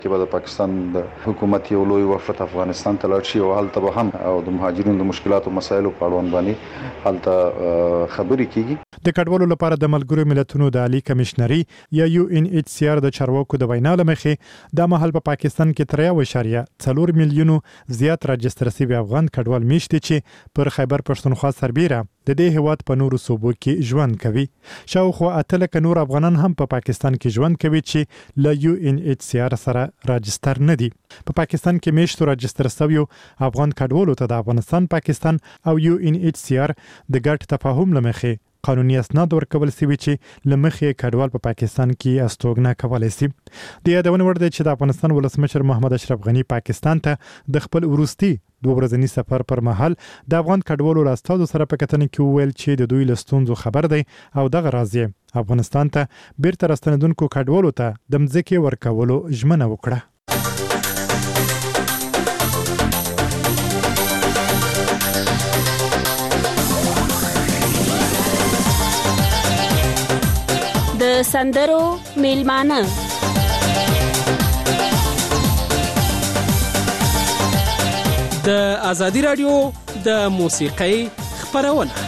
کې به د پاکستان د حکومت یو لوی وفد افغانستان ته لاړ شي او هلته به هم او د مهاجرینو د مشکلاتو مسایلو په اړه باندې هلته خبرې کیږي. د کډوالو لپاره د ملګرو ملتونو د عالی کمشنري یا UNHCR د چارواکو د وینا لمخې د مهال په پاکستان کې 3.4 میلیونو زیات راجستر شوي افغان کډوال میشته چې پر خیبر پښتونخوا سربېره د دې هیواد په نورو صوبو کې ژوند کوي. شاوخوا 8 لک نور افغانان هم په پاکستان کې ژوند کوي چې له UNHCR سره راجستر نه دي. په پاکستان کې میشتو راجستر شویو افغان کډوالو ته د افغانستان، پاکستان او UNHCR د ګډ تفاهم لمخې قانوني اسناد ورکول سوي چې لمخې کډوال په پاکستان کې استوګنه کولای شي. د یادونه ورده چې د افغانستان ولسمشر محمد اشرف غنی پاکستان ته د خپل وروستي 2 ورځنی سفر پر مهال د افغان کډوالو راستاو سره په کتنه کې ویل چې د دوی لستونزو خبر دی او دغه راځي افغانستان ته بیرته راستنیدونکو کډوالو ته د مځکې ورکولو ژمنه وکړه. د سندرو میلمانه د ازادي رادیو د موسیقۍ خبرونه.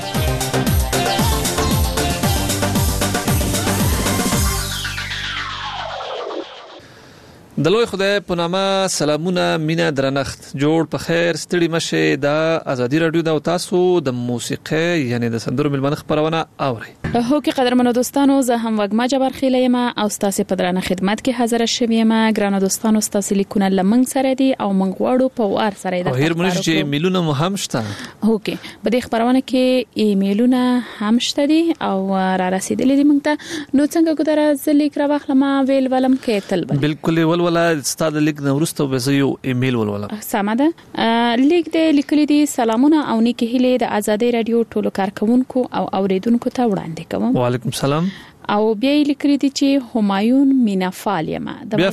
د لوی خدای په نامه سلامونه، مینا درنښت، جوړ په خیر، ستړي مشه. د ازادي رادیو د تاسو د موسیقۍ یعنی د سندرو میلمانه خبرونه اوري. هو کې قدرمنو دوستانو، زه هم وګما جبر خیله یم او تاسو په درانه خدمت کې حاضر شوم یم. ګرانو دوستانو، تاسو لیکونه لمنګ سره دي او منګ وړو په وار سره ده. هیر مونږ چې ایمیلونه مو هم شته. هو کې په دې خبرونه کې ایمیلونه هم شته دي او را رسیدلې دي موږ ته. نو څنګه ګذره زلیک را واخلم ویل ولم کې تل بالکل ولا استاد لیک نو ورسته به زه یو ایمیل ولولم. سمه ده. لیک دې لیکلي دي سلامونه او نیکی هیله د ازادي رادیو ټولو کارکونکو او اوریدونکو ته وړاندې کوم. وعلیکم السلام. او بیا لیکلي دي چې همایون مینافال یم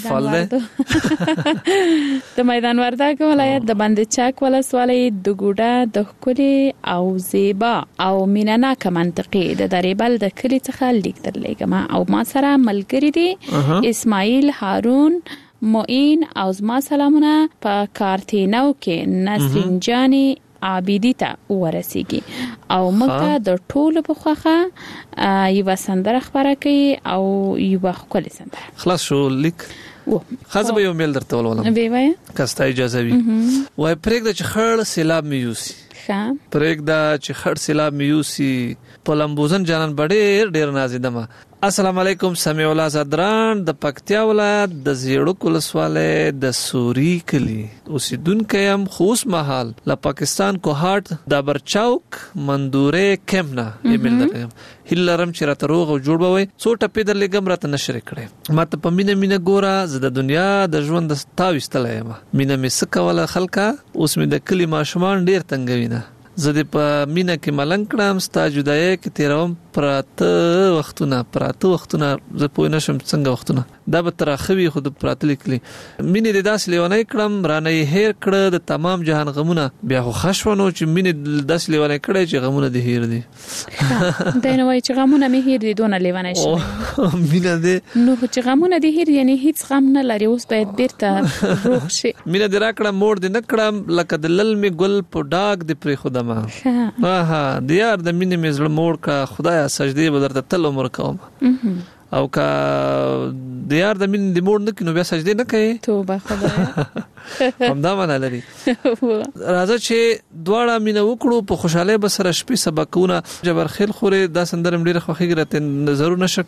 د میدان وردګ ولایت د بند چاک ولسوالۍ د ګوډه د خولي او زیبا او میناناک منطقې د دریبل د کلی څخه لیک درلېګم او ما سره ملګری دي اسماعیل هارون معین او زما سلامونه په کارتینو کې نسرین جانی عابدی ته ورسیږي او موږ د ټولو په خوخه یو سندره خبره کوي او یو خپل سندره. خلاص شو لیک خاصه به یو میل درته ولولم. وی کاسته اجازه وي. وای پرېږده چې خړ سیلاب میوسی. پرېږده چې خړ سیلاب میوسی په لمبوزن جانان بډېر ډېر نازیدمه. السلام علیکم. سمیع الله زدران د پکتیا ولایت د زیړو ولسوالۍ د سوري کلی اوسیدونکو يم. خوش محل له پاکستان کوهاټ د برچاوک مندوره کمنا ایمیل درم. هیلرم چې راته روغ او جوړ بوي څو ټپې درلګم راته نشر کړي. ماته په مینه ګوره زه د دنیا د ژوند د تاويستل یم. مینه مې سکواله خلکا اوس مې د کلی ماشومان ډیر تنګوینه. زه د په مینه کې ملنګ کړم ستا جدای کې تیروم پراته وختونه زه پوه نشم څنګه وختونه دا به تراخوي خود پراته لیکلي. مینه د داس لیونای کړم رانه هیر کړه د تمام جهان غمونه. بیا خو خښونو چې مینه داس لیونای کړه چې غمونه د هیر دي. دا نه وای چې غمونه مې هیر دي دونه لیونای شي. مینه دې نو چې غمونه د هیر یعنی هیڅ غم نه لري اوس باید بیرته روغ شي. مینه دې راکړه موړ دې نکړم لکه د لل می ګل په ډاګ دې پرې خدامه. د یار د مینې مې زړه موړ کا خدایا سجدې به درته تل عمر کوم. او کا د یار د مینې د موړ نه کینو بیا سجدې نه کوي. توبه خدایا همدا معنا لري. راځه چې دواړه مینه وکړو په خوشاله به سره شپې سبقونه. جبر خیل خورې دا سندرم ډیره خوخي ګرته نظر نشه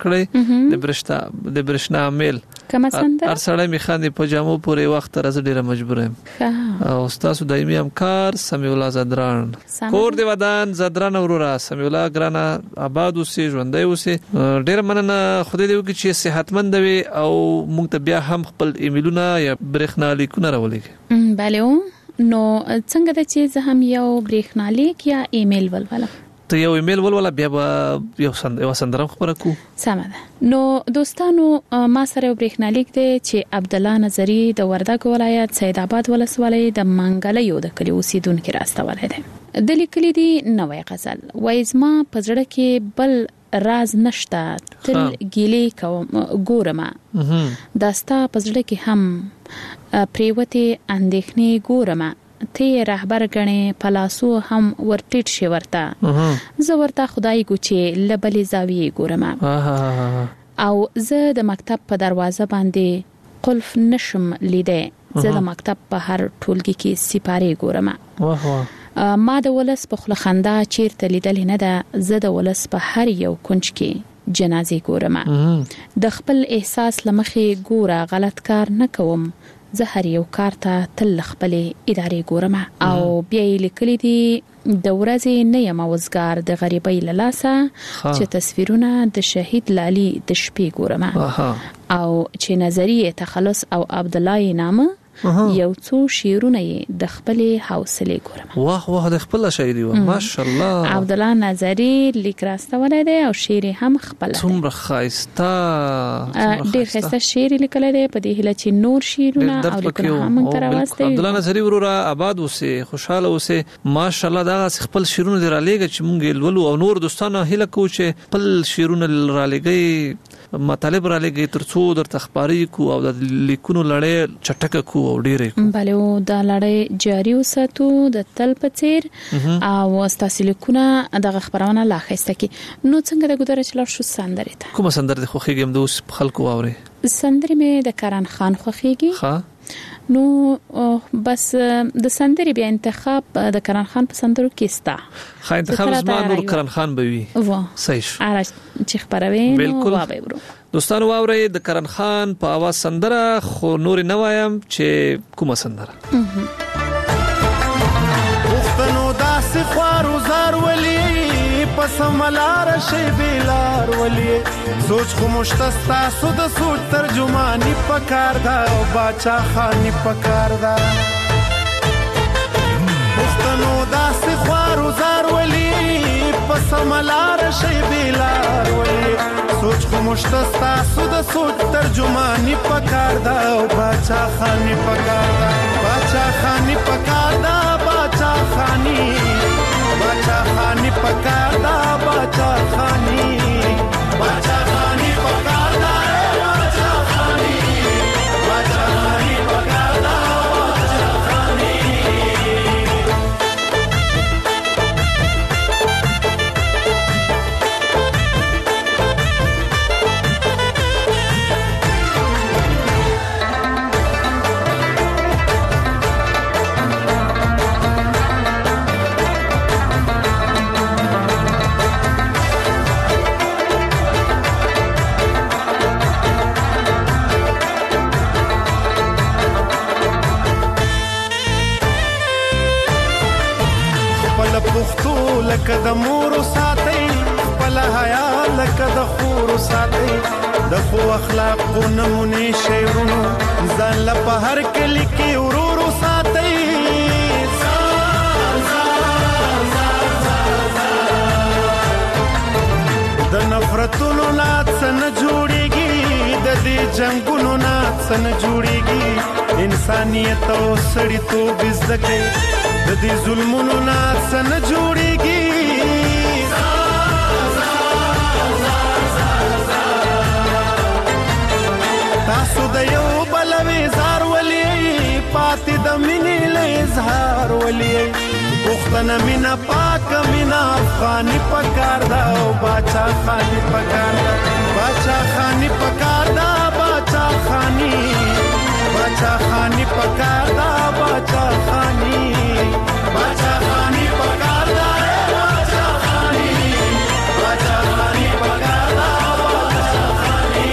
کړی د برشنا میل کما سندره هر سړی می خاندي په جامو پورې وخت راځه ډیره مجبور یم. او تاسو دایمي همکار سمیع الله زدران کور دی ودان زدران اورورا. سمیع الله ګرانا آباد اوسې ژوندۍ اوسې. ډیره مننه خدای دې وکړي چې صحتمند وي او موږ ته بیا هم خپل ایمیلونه یا برېښنا لیکونه راولېږي. بله نو څنګه د چې زه هم یو برېښنا لیک یا ایمیل ولولم. ته یو ایمیل ولوله بیا به یو سندره خبره کو. سمه ده. نو دوستانو ما سره یو برېښنا لیک دی چې عبد الله نظری د وردګ ولایت سید آباد ولسوالۍ د منګله یو د کلی اوسیدونکو راستولی دی. د لیکلي دی نوې غزل وایي زما په زړه کې بل راز نشته تل ګیلې کوم ګورم داستا په زړه کې هم پریوته اندېښنې ګورم ته رهبر غنې پلاسو هم ورټیټ شي ورته زه ورته خدای ګوچې لبلې زاویې ګورم او زه د مکتب په دروازه باندې قلف نشم لیدې زه د مکتب په هر ټولګي کې سپاره ګورم ما د ولس په خله خندا چیرته لیدل نه ده زه د ولس په هر یو کنج کې جنازې ګورم د خپل احساس لمخې ګوره غلط کار نه کوم زه هر یو کار ته تل خپل ادارې ګورم او بیا لیکلي دي د ورځې نه یم وزګار د غریبۍ للاسه چې تصویرونه د شهید لالي د شپې ګورم او چې نظریه تخلص او عبد الله نامه یو څو شعرونه د خپل حوصله ګورم واه واه د خپل شاعري و ماشاءالله عبد الله نظری لیک راستول دی او شعر هم خپل څومره خاصه ډیر خاصه شعر لیکل دی په دې هله چې نور شعرونه او لیکونه هم تر واسطه عبد الله نظری ورورا آباد اوسه خوشاله اوسه ماشاءالله دا خپل شعرونه دی را لېګ چې مونږ ولولو او نور دوستانو هله کو چې خپل شعرونه را لېګي مطالب را لېګي ترڅو در تخباري کو او د لیکونو لړۍ چټک کو او ډېرې بله او د لړۍ جاری وساتو د تل په څیر او تاسو لیکونه د خبرونه لا خسته کی نو څنګه د ګودره چلار شو سندره ته کوم سندره د خوخيږم د اوس خلکو اوري سندره مې د کرن خان خوخيږي ها نو بس د سندري بیا انتخاب د کرن خان په سندرو کې ستا خا انتخاب زما نور کرن خان به وي صحیح شو اره چې خبروي نو وابه برو دوستانو واورئ د کرن خان په आवाज سندره خو نور نه وایم چې کومه سندره وختنو داس خوارو زار ولي پسملار شي بیلار ولي سوچ خو مشتستا سود سوچ ترجمانی پکار دا او باچا خانی پکار دا وختنو داس خوارو زار ولي پسملار شي بیلار ولي سوچ خو مشتستا سود سوچ ترجمانی پکار دا او باچا خانی پکار دا باچا خانی پکار دا باچا خانی باچا خانی پکار دا باچا خانی باچا خانی پکار دا باچا خانی باچا خانی پکار دا باچا خانی لکه د مور ساتي خپل حیا لکه د خور ساتي د خو اخلاق نمونه شعرونو ځان له په هر کلی کې ورور ساتي د نفرتونو نات سن جوړيږي د دې جنگونو نات سن جوړيږي انسانيت او سړیتوب زده د دې ظلمونو نات سن جوړيږي تاسو د یو بلوي زار ولي پاتې د مینې له اظهار ولي پختنه مینا پاک مینا افغاني پکار دا او باچا خاني پکار دا باچا خاني پکار دا باچا خاني باچا خاني پکار دا باچا خاني باچا خاني پکار دا باچا خاني باچا خاني پکار دا باچا خاني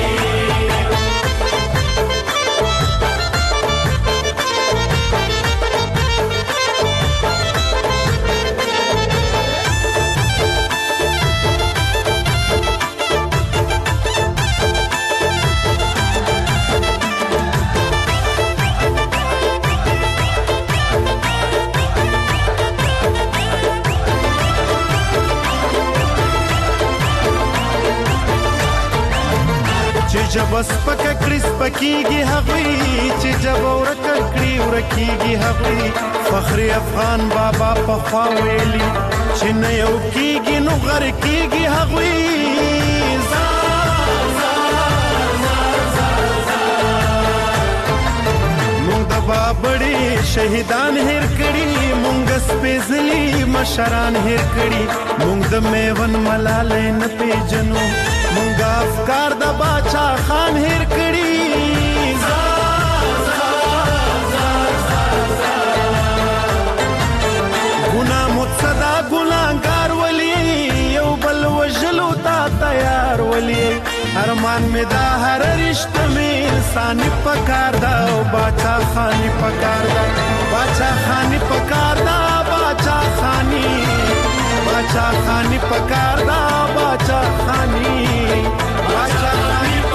جب سپک کریس پکیږي هغوی چې جب ورکړ کړی ورکیږي هغوی فخر افغان بابا په خوا ویلي چې نه یو کیږي نو غر کیږي هغوی بابړي شهیدان هیر کړي مونږ سپېڅلي مشران هیر کړي مونږ د میون ملالۍ نه پیژنو مونږ افکار د باچا خان هیر کړي ګنا متصدا ګناګار ولي یو بل وجلو تا تیار ولي ارمان می دا هر رشتہ می انسانی پکار دا باچا خانی پکار دا باچا خانی پکار دا باچا خانی پکار دا باچا خانی پکار دا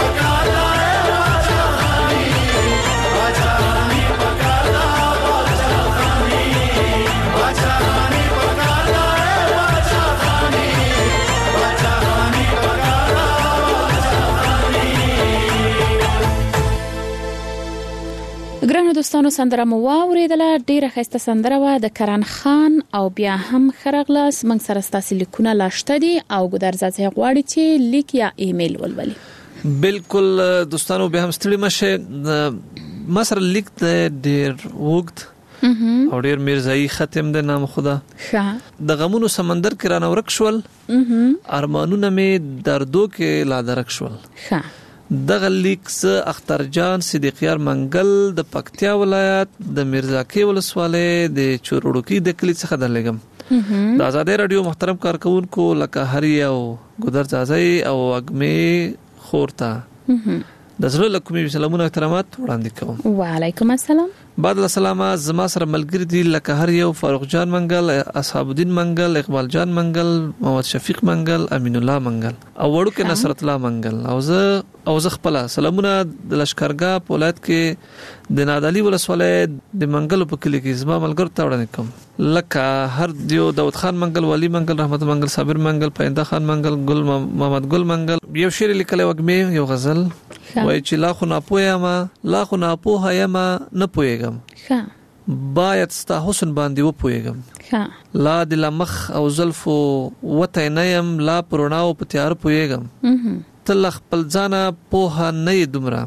ګرانو دوستانو سندره مو واوریدله ډیره ښایسته سندره وه د کرن خان او بیا هم خرغلاس موږ سره ستاسو لیکونه لاشته دي او ګودرزاز غواړي چې لیک یا ایمیل ولولي بالکل دوستانو به هم ستړي مشه ما سره لیک ډیر وګت او ډیر میرزایی ختم د نام خدا د غمونو سمندر کې رانه ورک شول ارمانونه می دردو کې لا درک شول دغه لیک ز اختر جان صدیقیار منګل د پکتیا ولایت د میرزاکی ولسوالۍ د چوروړکی د کلی څخه درلګم د آزادۍ رادیو محترم کارکونکو لکه هری او ګودر ځای او اګمی خورتا د زړه له کومې سلامونه احترامات وړاندې کوم وعلیکم السلام بعد السلام زما سره ملګری دی لکه هر یو فاروق جان منګل اصحاب الدین منګل اقبال جان منګل محمد شفیق منګل امین الله منګل او وړو کې نصرت الله منګل او زه خپل سلامونه د لشکرګاه په ولایت کې د نادعلي ولسوالۍ د منګل په کلی کې زما ملګر ته وړاندې کوم لکه هر دیو داود خان منګل ولی منګل رحمت منګل صابر منګل پاینده خان منګل ګل محمد ګل منګل یو شعر لیکلی وګمه یو غزل وای چې لا خو نه پوهه یم نه پوهیږم باید ستا حسن باندې و پوهیږم لا د لمخ او زلفو وته نه یم لا پروناو په تیار پوهیږم تل خپل ځانه پوهه نه دومره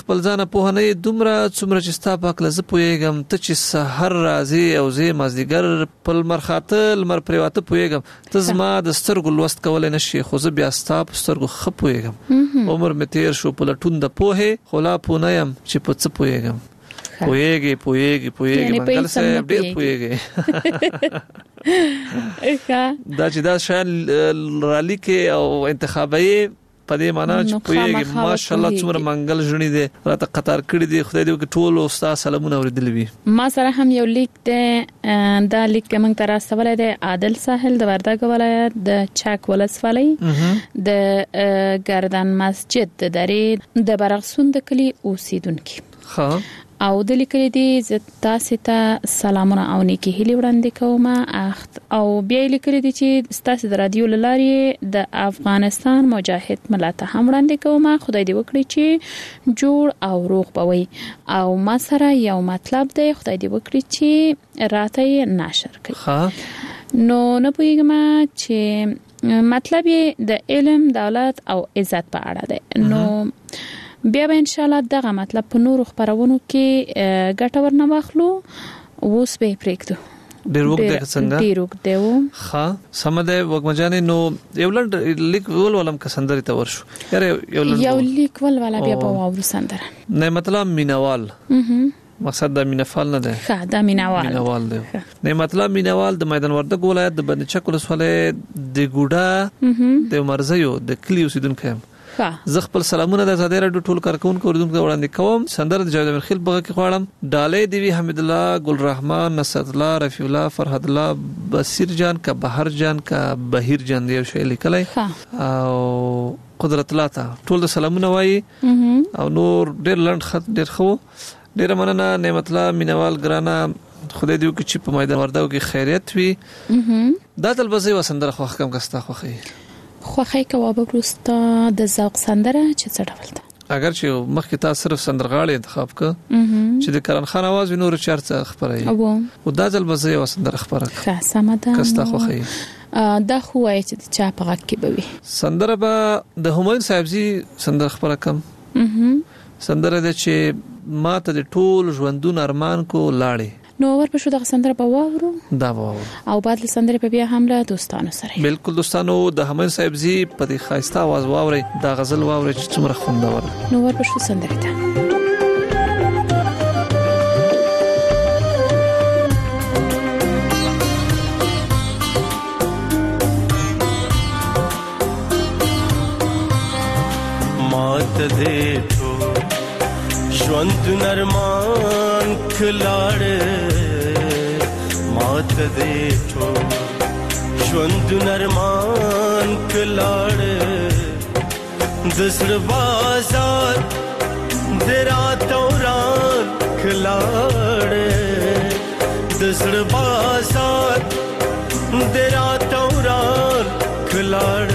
څومره چې ستا پاک لزه پوهیږم ته چې سحر راځي او زه مازدیګر په مرخاته لمر پریواته پوهیږم ته زما د سترګو لوست کولای نشي خو زه بیا ستا په سترګو ښه پوهیږم عمر مې تیر شو په لټون د پوهې خو لا پوه نه یم چې په څه پوهیږم پوهیږي منګل صاحب ډېر پوهیږي دا چې دا شان رالی کې او انتخابي پدې معنا چې پوهیږي ماشاءالله څومره منګل ژوندې دي راته قطار کړی دي خدای دې وکړي ټول استاد سلامونه اوریدل وي ما سره هم یو لیک ده دا لیک موږ تر راستوله ده عادل ساحل د وردګ ولایت د چاک ولسوالۍ د گردن مسجد د درې د برغسون د کلی اوسیدونکو او د لیکلي دي تاسو ته سلامونه او نیکی هیله وړاندې کوم او بیا لیکلي دي چې تاسو د رادیو لاري د افغانستان مجاهد ملت هم وړاندې کوم خدای دې وکړي چې جوړ او روغ بوي او ما سره یو مطلب دی خدای دې وکړي چې راته نشر کړي نو نه پوهیږم چې مطلب د علم دولت او عزت په اړه دی نو بیا به ان شاء الله دغه مطلب په نورو خبرونو کې ګټور نه واخلو اوس به پریکټو ډیر وګړي څنګه ډیر وګړي ها سمده وګمجانې نو یو لیک ولولم که سندري ته ورشو یو لیک ولولا بیا په واورو سندره نه مطلب مینوال مقصد د مینفال نه ده دا مینوال دی نه مطلب مینوال د میدان وردګ ولایت د بندچک ولسوالۍ د ګوډا د مرزیو د کلی اوسیدونکو زه خپل سلامونه د آزادۍ رادیو ټول کارکونکو اوریدونکو وړاندې کوم سندره د جاوید امیر خیل بغه کې غواړم ډالې دی حمید الله ګل رحمان نصرت الله رفیع الله فرحت الله بصیر جان کا بهر جان کا بهیر جان دی شی لیکلای او قدرت الله ته ټول د سلامونه وای او نور ډیر لند خط ډیر خو ډیر مننه نعمت الله مینوال ګرانا خدای دې وکړي چې په میدان وردګو کې خیریت وي دا تل به زه وسندره خو حکم کستا خوخي خوخی کوابه پروستا د ذوق سندره چې څه ډول ده اگر چې مخکې تاسو صرف سندرغاړي انتخاب ک چې د کرن خان आवाज نور چارڅ خبرای او دا ځل به زه وسندره خبره سم ده کستا خوخی دا خو وای چې چا په غږ کې بوي سندره به د همایون صاحبزي سندره خبره کم سندره د چې ما ته د ټول ژوندون ارمان کو لاړې نو ورپښو د سندره په واورو دا واورو او بعد له سندره په بیا هم له دوستانو سره بالکل دوستانو د همین صاحب زی په دې خاصه आवाज واوري دا غزل واوري چې څومره خوندور نو ورپښو سندره ته مات دې ټو ژوند نرمان کلاړ مات دې ټو ژوند نرمان کلاړ دسر بازار درا توران کلاړ دسر بازار درا توران کلاړ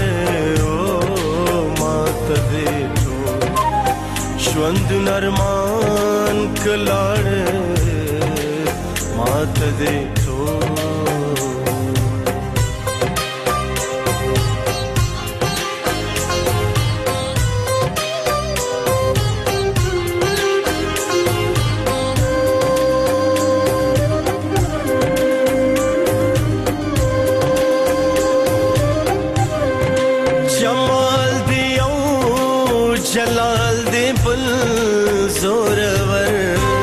ژوند نرمان کلاړ مات دې تو جمال دیو جلال دی بل زورور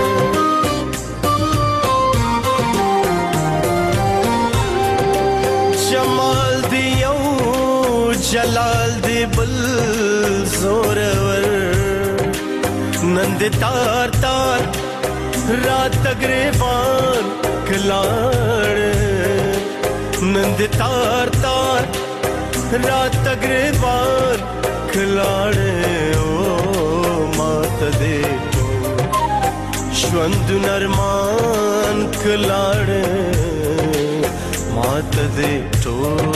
جمال دیو جلال دی بل زورور نند تار تار رات گریبان کلاڑ نند تار تار رات گریبان کلاڑ مات دې تو ژوند نرمان کلاړ مات دې تو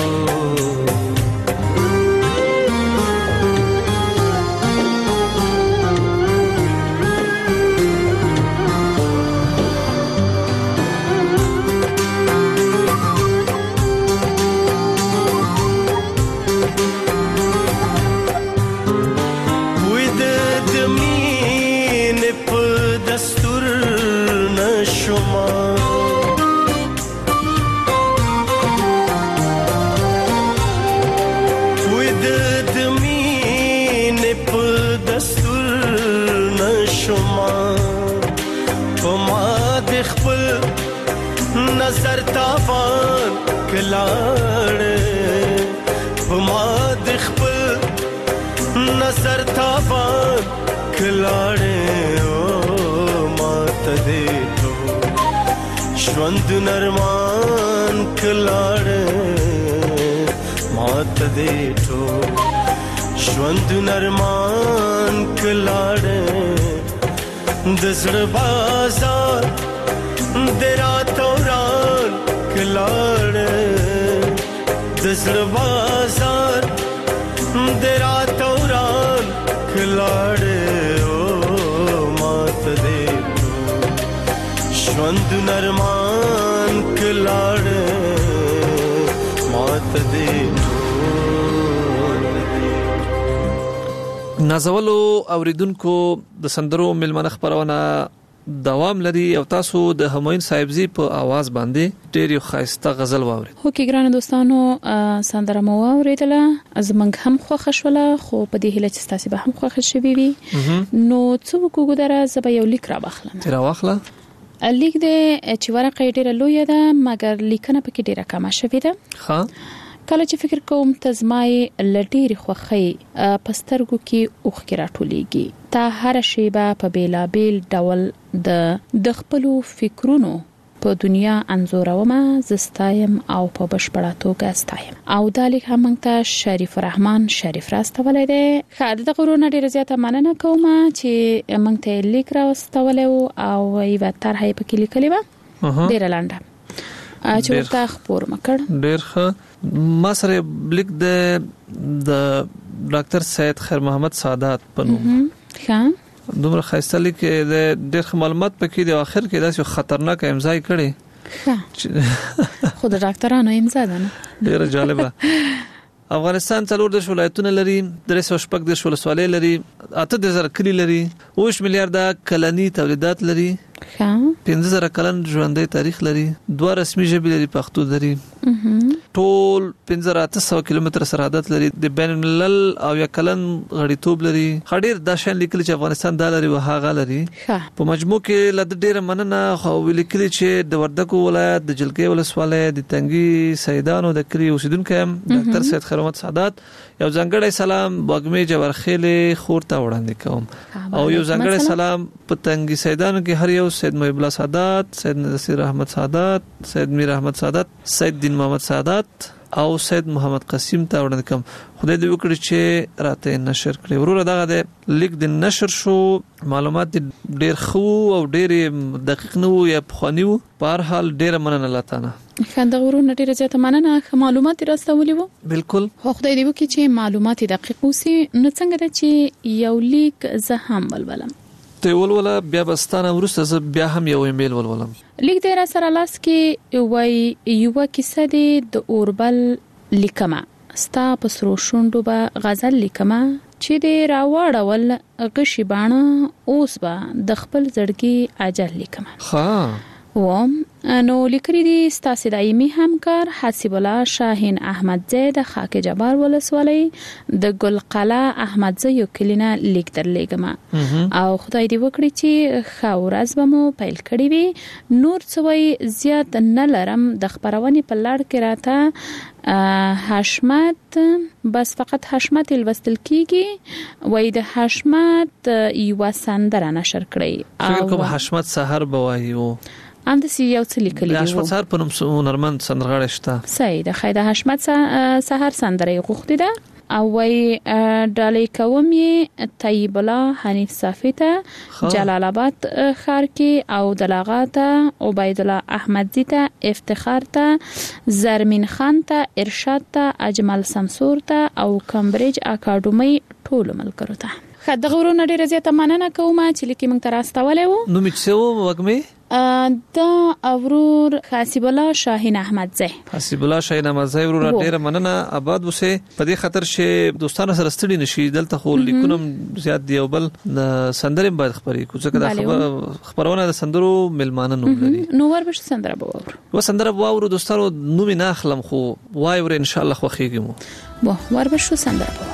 نظر تاوان کلاړ ما د خپل نظر تاوان کلاړ ما ته دې تو ژوند نرمان کلاړ ما ته دې تو ژوند نرمان کلاړ د زړه بازار درا توران کلاړ دسر بازار درا توران کلاړ مات دې ژوند نرمان کلاړ مات دې نازولو اوریدونکو د سندرو ملمنه خبرونه دوام لري او تاسو د همین صاحبزي په आवाज باندې ډېر یو خاصه غزل واوري هو کې ګران دوستانو سندره مو واوریدله زمنګ هم خوښ شوله خو په دې هله چې تاسو به هم خوښ شوي وي نو څو کوګدره زب یو لیک را واخلم تر واخله لیک دې چې ورقه ډېره لوی ده مګر لیکنه پکې ډېره کمه شوې ده ها کله چې فکر کوم تزمای لډيري خوخي پسترګو کې اوخ کې راټولېږي تا هر شی په بیلابیل ډول د خپل فکرونو په دنیا انزورومه زستایم او په بشپړه توګه استایم او دالیک هم ته شریف الرحمن شریف راستولې ده خاله د غرونه ډیره زیاته مننه کوم چې موږ ته لیک راستولې او یو طرحه پکې لیکلې و ډیره لنډه چې ورته خبر مکړ ډیر ښه ما سره لیک د ډاکټر سید خیر محمد سعادت پنوم ښه دومره خاصه لیک د ډېر معلومات پکې د اخر کې داسې خطرناک امضا کړي خو د ډاکټرانو امضا ده نه ډېر جالبه افغانستان 14 ولایتونه لري 314 ولسوالۍ لري 8000 کلی لري 20 میلیارډ کلنی تولیدات لري 15000 کلن ژوندۍ تاریخ لري 2 رسمي ژبې لري پښتو لري ټول 1500 کیلومتر سرحدات لري د بین الملل او یا کلن غړیتوب لري خډیر د شان لیکل چې افغانستان د لري وهغه لري په مجموع کې لږ ډیر مننه خو لیکل چې د وردګو ولایت د جلګې ولسوالۍ د تنګي سیدانو د کلی اوسیدونکو ډاکټر سید خیر محمد سعادت یو ځانګړی سلام باګمې جوړخېل خورته وړاندې کوم او یو ځانګړی سلام په تنګي سیدانو کې هر یو سید محب الله سعادت سید نصیر احمد سعادت سید میر احمد سعادت سید دین محمد سعادت او سید محمد قاسم ته وړاندې کوم خدای دې وکړي چې راته نشر کړي وروره دغه د لیک د نشر شو معلومات ډېر خو او ډېر دقیق نه وو یا خواني وو په هر حال ډېر مننه لاتانه خنده ورونه ډېر زیات مننه معلومات راستولې وو بالکل خدای دې وکړي چې معلومات دقیق وسی نو څنګه ده چې یو لیک زه هم ولولم ته ولوله بیا بستانه ورسته بیا هم یو ایمیل ولولم لیک دې را سره لاس کې وای یو کیسه دې د اوربل لیکما ستا په سرو شوندو به غزل لیکما چې دې راوړول غشي باڼه اوس به د خپل زړګي اجل لیکما نو لیکري دي ستاسو دایمي همکار حسیب الله شاهین احمد زید خاک جبار ولسوالۍ د ګلقلا احمد زه یو کلینا لیک درلېګم او خدای دې وکړي چې خاورز به مو پیل کړی وي نور څوي زیات نه لرم د خبرونې په لړ کې راته حشمت بس فقط حشمت الوستل کیږي وای د حشمت یو سندره نشر کړی فکر کوم حشمت سحر بوایو ام د سی یو څه لیکلی دی حشمت سحر په نوم هنرمند سندرغاړی شته صحیح ده خیده حشمت سحر سندره غوښتي ده او وای ډالې کوم یې طیب الله حنیف صافی ته جلال آباد ښار کې او دلاغاته عبید الله احمدزی ته افتخار ته زرمین خان ته ارشاد ته اجمل سمسور ته او کمبریج اکاډمي ټول ملګرو ته خدغه ورونه ډیره زیاته مننه کوم چې لیکي موږ تر راستولې وو نو میڅو وګمه دا اورور حسیب الله شاهین احمد زه حسیب الله شاهین احمد زه ورور ډیره مننه آباد وسه په دې خاطر چې دوستانو سره ستړي نشي دلته خو لیکونم زیات دی او بل سندره باید خبرې کو ځکه دا خبرونه د سندرو ملمانه نوم لري نو وربش سندره باور و سندره باور دوستانو نوم نه اخلم خو وای ور ان شاء الله خو خېږم وربش سندره باور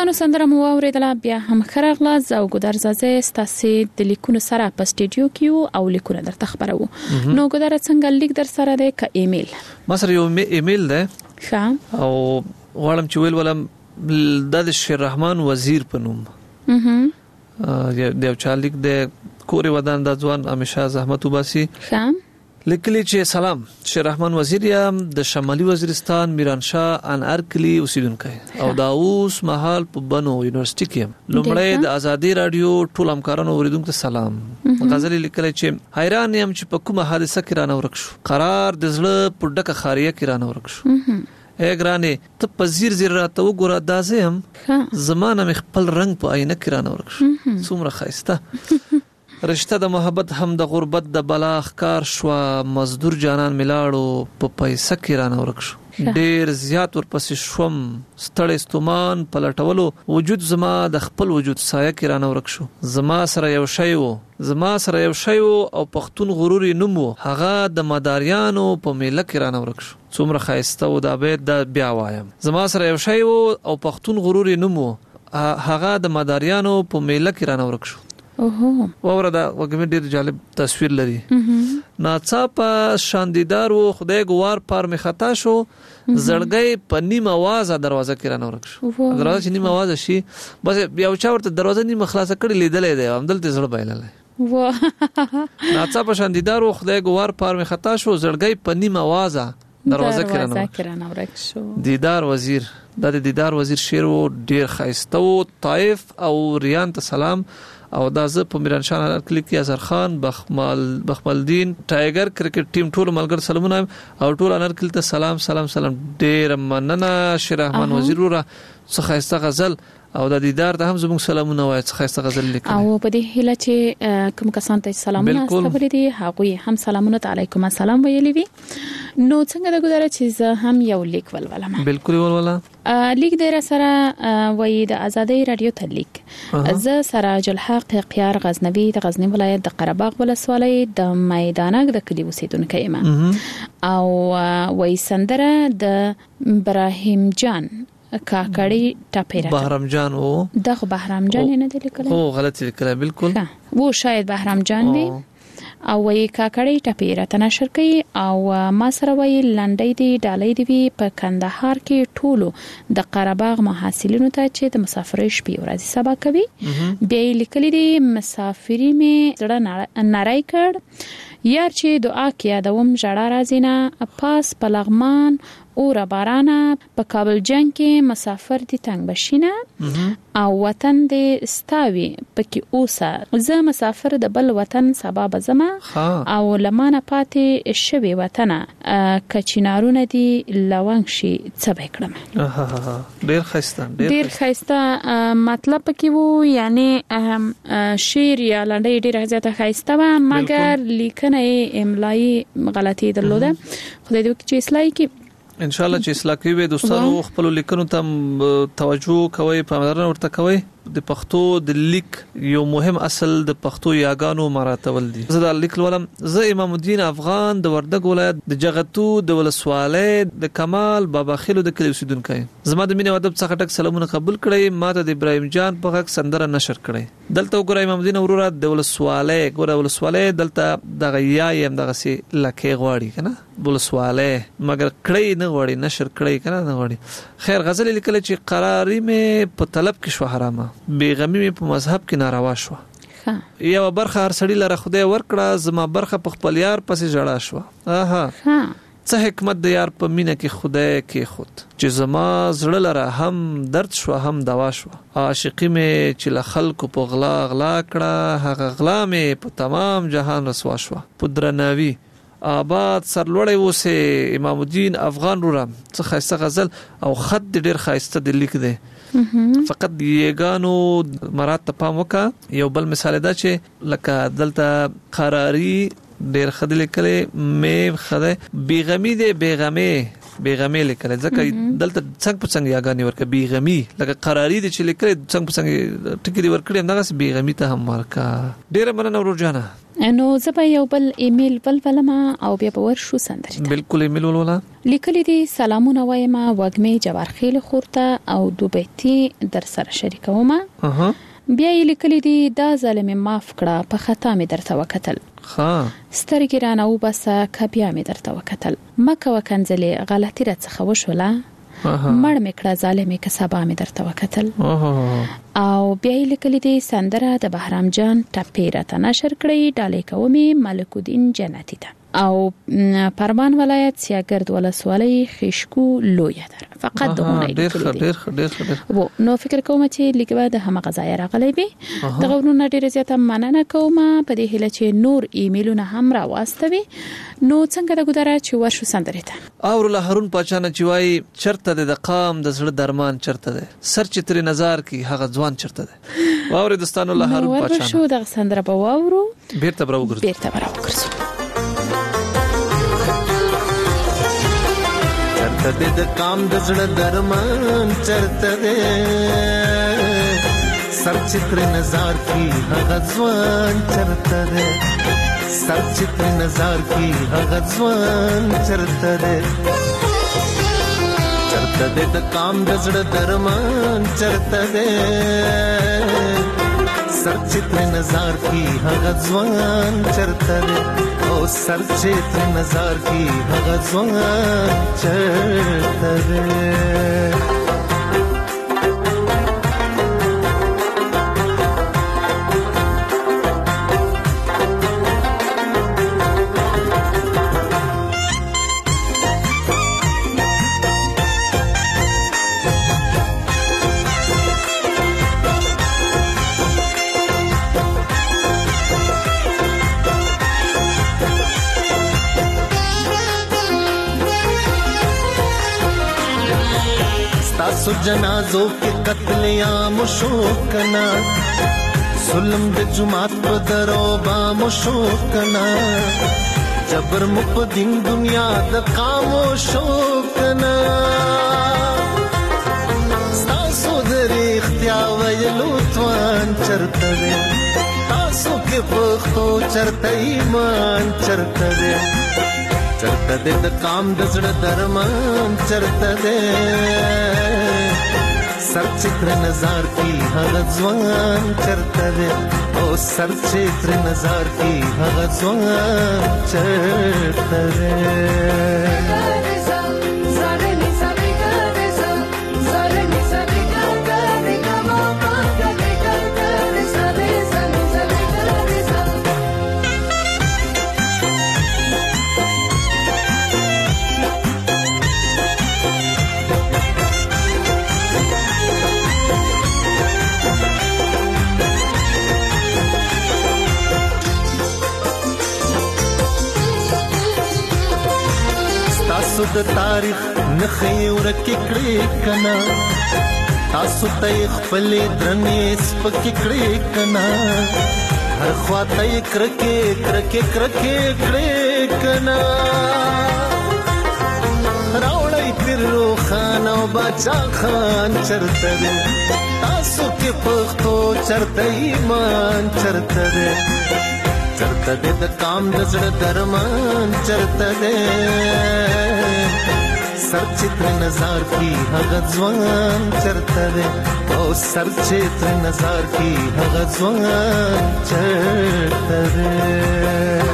ماشومان سندره مو اوریدله بیا هم خرغلاز او ګدر زازه ستاسو د لیکونو سره په سټډیو کې او لیکونه درته خبرو نو ګدر څنګه لیک در سره ده ک ایمیل ما سره یو ایمیل ده ښه او غواړم چې ولم د شیر رحمان وزیر په نوم د چا لیک د کوري ودان د ځوان همیشه زحمت وباسي ښه لیکلی چې سلام شیر رحمان وزیر یم د شمالي وزیرستان میرانشاه ان ارکلی اوسیدونکی او دا اوس مهال په بنو یونیورسيټي کې لومړی د ازادي رادیو ټول همکارانو اوریدونکو ته سلام غزل لیکلی چې حیران یم چې په کومه حادثه کې رانه ورک شو قرار د زړه په ډکه خاریه کې رانه ورک شو اګرانه ته په زیر راته وګوره دا زم زمانه مخ خپل رنگ په آینه کې رانه ورک شو څومره خایسته رشتہ د محبت هم د غربت د بلاغ کار شو مزدور جانان ملاړو په پیسې کې رانه ورک شو ډیر زیات ورپسې شوم ستړی ستومان پلټولو وجود زما د خپل وجود سایه کې رانه ورک شو زما سره یو شی وو او پښتون غرور نوم وو هغه د مداریانو په میله کې رانه ورک شو څومره خایسته و دا به د بیا وایم زما سره یو شی وو او پښتون غرور نوم وو هغه د مداریانو په میله کې رانه ورک شو وردا وګمه ډیر جالب تصویر لري ناڅاپه شاندیدار و خدای ګوار پر می خطا شو زړګي په نیمه आवाज دروازه کې رانه ورک شو دروازه چې نیمه आवाज شي بس بیا چاورته دروازه نیمه خلاصه کړي لیدلې ده همدلته زړه بایللې ناڅاپه شاندیدار و خدای ګوار پر می خطا شو زړګي په نیمه आवाज دروازه کې رانه ورک شو دیدار وزیر د دیدار وزیر شعر و ډیر خایسته و طائف او ریان ته سلام او دا زه په میرانشاه کلیک کې اظهر خان بخمل دین ټایګر کرکټ ټیم ټول ملګر سلامونه او ټول انر کلی ته سلام ډیر مننه شیر رحمان وزیر را څخه خایسته غزل او د دیدار ته هم زموږ سلامونه وایي څخه خایسته غزل لیکل او په دې هیله چې کوم کسان ته سلامونه خبرې دي هغه هم سلامونه علیکم السلام ویلي وي نو څنګه د ګذاره چې زه هم یو لیک ولولم بالکل ولولا لیک در سره وای د ازادي رادیو ته لیک زه سراج الحق قیار غزنوی د غزنی ولایت د قره باغ ولسوالۍ د میدانک د کلی اوسیدونکو یم او وای سندره د ابراهیم جان کاکړی ټاپیرا بهرام جان او دغه بهرام جان نه دی لیکل او غلط لیکل بالکل وو شاید بهرام جان وي او وی کاکړی ټاپیرا تنشر کوي او ما سره وی لنډۍ دی ډالۍ دی په کندهار کې ټولو د قره باغ محصلینو ته چې د مسافرۍ شپې ورځې سبا کوي بیا لیکلي دی مسافری می زړه نړۍ کړ یار چې دعا کیا دوم جړه رازینا پاس په لغمان او را بارانه په کابل جنگ کې مسافر دي تنگ بشینه او وطن دې ستاوي پکې اوسه زه مسافر د بل وطن سبب زما او لمانه پاتې شوي وطن کچینارونه دي لونګ شي څه وکړم ډیر خسته مطلب پکې وو یعنی شعر یا لنډۍ ډیر زیاته خسته و مګر لیکنه املایي غلطي درلوده خدای دې چې اصلاحي کې ان شاء الله چې اصلاح کوي دوستانو خپل لیکنو ته توجه کوي پاملرنه ورته کوي د پښتو د لیک یو مهم اصل د پښتو یاګانو مراتب دي زه د لیک ولم زه امام الدین افغان د وردګ ولایت د جغتو د ولسوالۍ د کمال بابا خیلو د کلی اوسیدونکو زما د مینه ادب څخه ټک سلامونه قبول کړئ ماته د ابراهیم جان په حق سندره نشر کړئ دلته وګورئ امام الدین اورورا د ولسوالۍ دلته د غیایم دغه سي لکه غواړي کنه ولسوالۍ مګر کړئ نه غواړي نشر کړئ کنه نه غواړي خیر غزل لیکل چې قراری مې په طلب کې شو حرامه بیغمی په مذهب کې ناروا شو یو برخه هر سړی لره خدای ورکړه زما برخه په خپل یار پسې جړا شو څه حکمت د یار په مینه کې خدای کې خود چې زما زړه لره هم درد شو هم دوا شو عاشقی مې چې له خلکو په غلا کړه هغه غلا مې په تمام جهان رسوا شو په درناوي آباد سرلوړی وسه امام الدین افغان رورم څه خاصه غزل او خط ډیر خاصه د لیک دی فقط یګانو مراد ته پام وکا یو بل مثال دا چې لکه دلته قراری ډیر خدای لیکلې مې خدای بیغمی دی بیغمی لیکل ځکه دلته څنګه په څنګه یاګانی ورکه بیغمی لکه قراری دی چې لیکل څنګه په څنګه ټکی دی ورکړم دغه بیغمی ته هم ورکا ډیر مننه ورجانه نو زه به یو بل ایمیل ولما او بیا به ورشو سندرې بالکل ایمیل ولولا لیکلي دي سلامونه وایم وګمې جوارخیل خورته او دوبېتی در سره شریکوم. بیا یې لیکلي دي دا ظالم معاف کړه په خطا مې درته وکتل. سترګې رانه وباسه که بیا مې درته وکتل. مکه وکنځلې غلطي راڅخه وشوله. مړ مې کړه ظالمې که سبا مې درته وکتل. او بیا یې لیکلي دي سندره د بهرام جان ټپې راته نشر کړی ډالۍ کومې ملک الدین جنتي ته. او پرمان ولایت سیاګرد ولسوالۍ خشکو لویه در فقط دغه ډېر نو فکر کوم چې لیکوه د هم غزای راغلی به دغه ورونه ډېر زیاته مننه کوم په دې هله چې نور ایمیلونه هم را واستوي. نو څنګه د ګداره چې ورشو سندره ته اور له هارون پاچانه چې وای چرته د قام د زړه درمان چرته ده سر چې تر نظر کی هغه ځوان چرته ده واور دوستانو له هارون پاچانه ورشو د سندره په واورو بیرته برو ګرځو چرته د کام د زړه درمان چرته ده سر چتر نظر کی هغه ځوان چرته ده سر چتر نظر کی هغه ځوان چرته ده چرته د کام د زړه درمان چرته ده سر چتر نظر کی هغه ځوان چرته ده او سر چتر نظر کی هغه ځوان چرته ده. سو جنازو کے قتل عام شو کنا ظلم د جماعت په درو بام شو کنا جبر مقدم دنیا د خاموشو کنا تاسو د اختیا ویلو توان چرته ده تاسو کې پختو چرته ایمان چرته ده چرته د کام د زړه درمان چرته ده سر چتر نظر کی هغه ځوان چرته ده او سر چتر نظر کی هغه ځوان چرته ده. تاسو د تاریخ نخې ورکې کړې کنا تاسو ته خپل درنې سپکې کړې کنا هر خواته کرکې کړې کنا راوړی پیر روخان او باچا خان چرته ده تاسو کې پښتو چرته ایمان چرته ده چرته د کام د زړه درمان چرته ده سر چتر نظر کی هغه ځوان چرته ده او سر چتر نظر کی هغه ځوان چرته ده.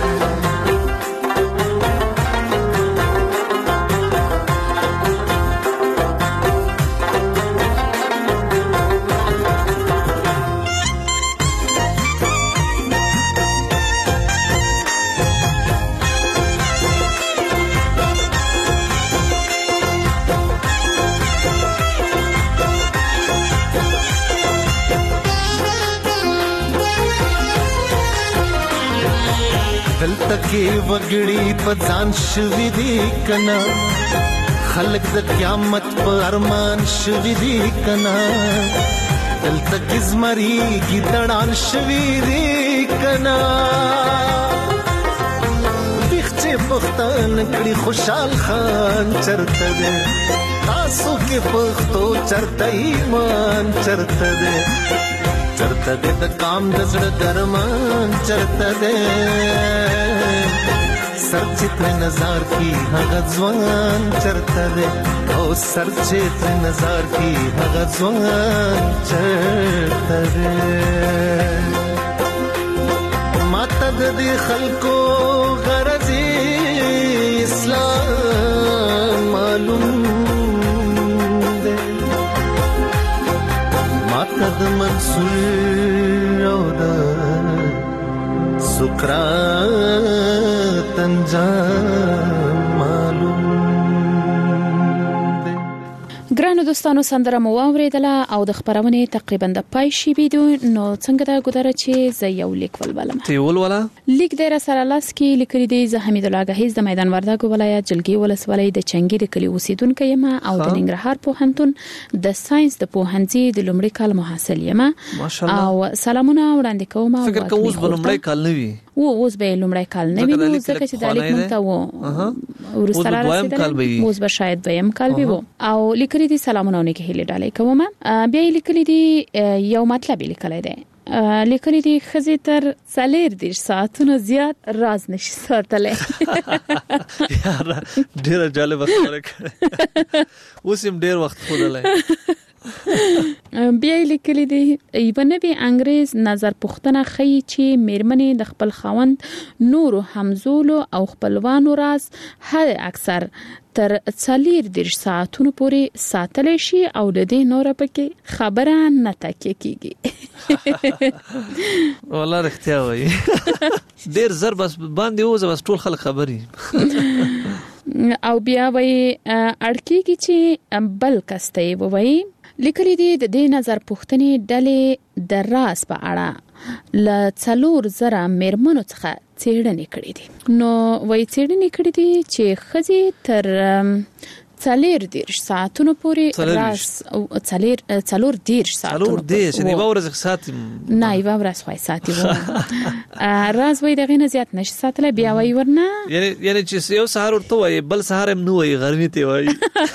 دلته کې وګړي په ځان شوي دي کنا خلک د قیامت په ارمان شوي دي کنا دلته کې زمري ګیدړان شوي دي کنا بخچه پختان کړي خوشحال خان چرته ده تاسو کې پختو چرته ایمان چرته ده چرته د کام د زړه درمان چرته ده سر چې تر نظر کی هغه ځوان چرته ده او سر چې تر نظر کی هغه ځوان چرته ده ماته د دې خلکو غرضی اسلام معلوم ده ماته د منصور او د سقراط انجام معلوم ده. ګرانو دوستانو سندره مو واوریدله او د خبرونه تقریبا د پای شي ویډیو نو څنګه دا ګذره چې زه یو لیک ولولم تی ولولا لیک د سره لاس کې لیکلي دی زه حمید الله غهیز د میدان وردګو ولایت جلګي ولسوالۍ د چنګیر کلی اوسیدونکو یم او د ننګرهار پوهنتون د ساينس د پوهنځي د لومړي کال محصل یم او سلامونه وړاندې کوم فکر کوم اوس لومړی کال نه وي اوس به لومړی کال نه وي ځکه چې د لیک مونته و ورسره راځي اوس به شاید دویم کال وي او لیکلي دي سلامونه ونه کې هلي ډالۍ کوم بیا لیکلي دي یو مطلب لیکلی دی لیکلي دي خزي تر 40 ساعتونو زیات راز نشي ساتلای یار ډیر جالب خبره کړه اوس هم ډیر وخت خودلای بیا لیکلي دي ایبنبي انګريز نظر پوښتنه خي چې میرمنې د خپل خوند نور همزولو او خپلوانو راز هر اکثر تر 40 ساعتونو پورې ساتلی شي او د دې نور پکې خبره نه تکي کیږي والله رښتیا وایي ډیر زر بس باندې اوس بس ټول خلک خبري او بیا وایي اړکیږي چې بل کسته وایي لیکلي دي د دې نظر پوښتنې ډلې د راز په اړه ل 4000 میرمنو څخه څېړنې کړې دي نو وایي څېړنې کړې دي چې خزي تر 40 ساعتونو پورې راز 40 ساعتونو چې دی ورځ ساتي نه یو ورځ وای ساتي راز وای دغه نه زیات نشي ساتله بیا وای ورنه یعنی چې یو سهار ورته وای بل سهار هم نو وای غرمې ته وای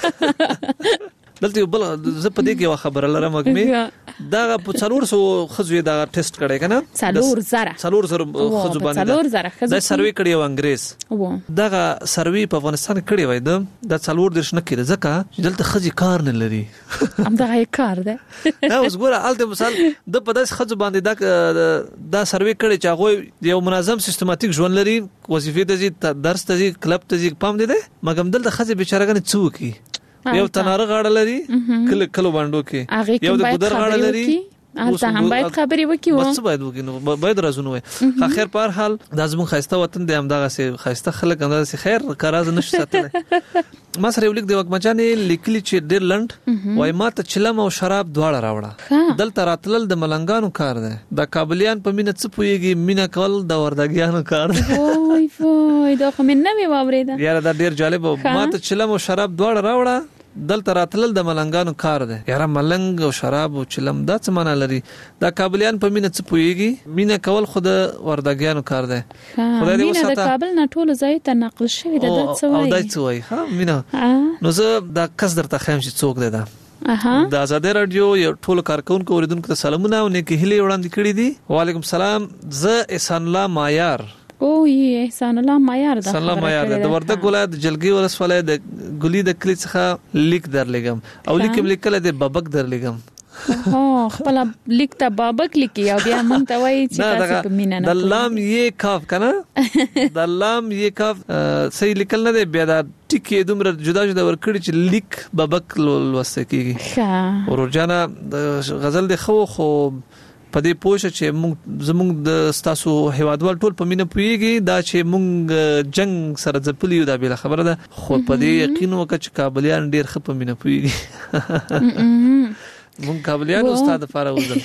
دلته بل زه په دې کې خبره لرم مګمه دا په 400 خزوی دا ټیسټ کړي کنه 4000 خزو باندې دا سروي کړی و انګريز دا سروي په افغانستان کړی وای دا 4 نه کړي ځکه چې دلته خزي کار نه لري هم دا کار ده دا اوس ګوره الته مثال د په داس خزو باندې دا سروي کړي چې هغه یو منظم سیستماتیک ژوند لري وظیفه د درس ته کلب ته پام دي مګم دلته خزي بیچارهګنه څوکي یو تناره غاړه لري کله باندې کې یو د ګودر غاړه لري هلته هم باید خبرې وکړو بس باید وکړو باید رازونه وي اخر په هر حال د ازمن خاسته وطن د همدغه سي خاسته خلک همدغه سي خیر کاراز نشي ساتل ما سره یو لیک د وکمچانې لیکلي چې ډیر لند وای ما ته چلم او شراب دواړه راوړه دلته راتلل د ملنګانو کار دی د کابلیان په مینه څه پويږي مینه کول د وردګیانو کار دی وای دا خو من نه وی واورید یاره دا ډیر جالب ما ته چلم او شراب دواړه راوړه دلته راتلل د ملنګانو کار دی یاره ملنګ او شراب او چلم دا څه معنی لري دا کابلیان په مینه څه پويږي مینه کول خود وردګیانو کار دی خدای دې وساته د کابل نه ټول ځای ته نقل شوی د څه وای او دا څه وای ها مینه نو زه دا کس درته خیم چې څوک دی دا د آزادۍ رادیو یو ټول کارکونکو اوریدونکو ته سلامونه او نیکی هیله وړاندې کړې دي وعلیکم السلام زه احسان الله مایار او احسان الله مایار د وردګ ولایت جلګي ولسوالۍ د ګلی د کلی څخه لیک درلګم او لیکم لیکل د بابک درلګم خپل لیک ته بابک لیکي او بیا مونږ ته وایي چې تاسو په مینا نه د لام یې کاف کنه د لام یې کاف صحیح لیکل نه دی بیا دا ټکی دومره جدا جدا ورکړي چې لیک بابک لوسته کیږي ورجانا غزل د خو په دې پوښتنه چې زموږ د ستاسو هیوادوال ټول په مینه پويږي دا چې موږ جنگ سره ځپلیو دا به خبره ده خو په دې یقین وکړه چې کابلیان ډیر ښه په مینه پويږي موږ کابلیان استاد فارغ وزل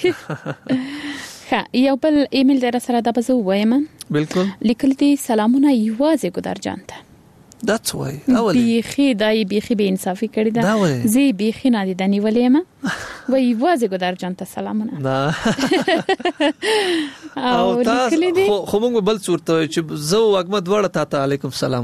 یو بل ایمیل در سره دا بزو وایم بالکل لیکل دي سلامونه یوازې ګدار جانته That's why بیخي به انصافي کړی دا زی بیخي نه دي دني ولېما وای وازه ګدار جانته سلامونه او تاسو خو موږ بل صورت چې زو وګمت وړه ته علیکم سلام وای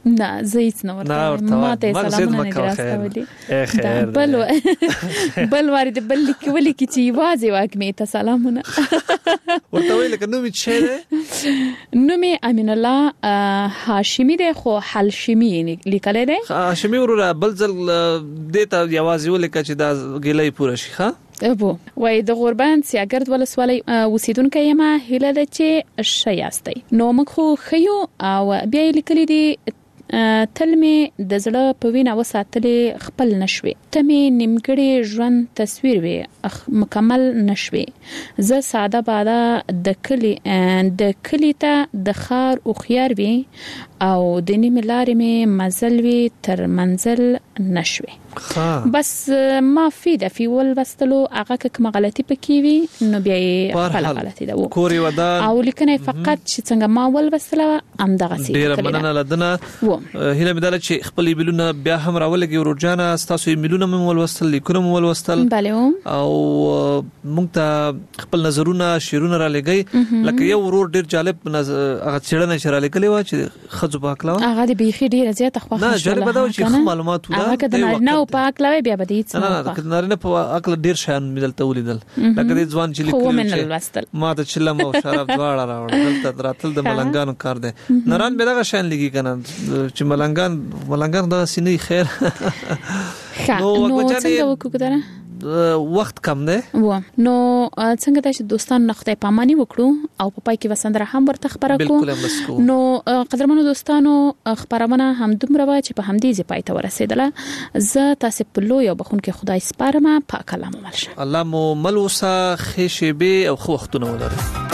نه زیات نه ورته ماته سلامونه نه راستولي خیر بل وارد بل لیکولي کی چې واځي واکمه ته سلامونه ورته ویل کنه نو می شه نو می امین الله هاشمی ده خو حلشمی لیکل ده هاشمی ورو بل ځل دته یوازې ولیکه چې دا ګلې پوره شي ښا ابو وای د غوربند سیاګرد ولسوالۍ اوسیدونکو یم هله د چې شیاستي نو مخ خيو او بیا لیکلي دي تلمه د زړه په وینا وساتلې خپل نشوي تمه نیمګړي ژوند تصویر وي مکمل نشوي زه ساده باده د کلی ته د خار او خيار وي او د نیمه لارې می مزل وي تر منزل نشوي بس ما في د فی ول وستلو هغه کوم غلطي پکې وي نو بیا خپل غلطي ده کوري ودان او لیکنه فقط چې څنګه ما ول وستله ام دغه سي ډیر مننه لدنه هله بدل چې خپل ایمیلونه بیا هم راولګي ورجانه تاسو ایمیلونه مم ول وستل لیکونه مم ول وستل او مونږ ته خپل نظرونه شیرونه را لګي لکه یو ورور ډیر جالب هغه چړنه شرا لګلې و چې خځو پاکلا هغه د بيخي ډیر زیاته خوښه نه جالب دا چې معلومات ودا نو پاک لوي بیا به دې نه نه نارینه په عقل ډیر شان ملته ولیدل لکه دې ځوان چې لیکل ما ته چلم او شراب دواړه راوړل دلته راتل د ملنګانو کار دی ناران به دا شان لګي کنه چې ملنګان دا سینې خیر نو څنګه وکړه وخت کم دی نو څنګه د دوستانو نخته پامانی وکړو او په پای کې وسندره هم ورته خبره کو نو قدرمنو دوستانو خبرونه هم دومره و چې په همدې ځای پای ته ورسېدله زه تاسو په لوی او بخون کې خدای سپارم په کلام ملشه الله مو ملوسا خشبه او خو وختونه ولري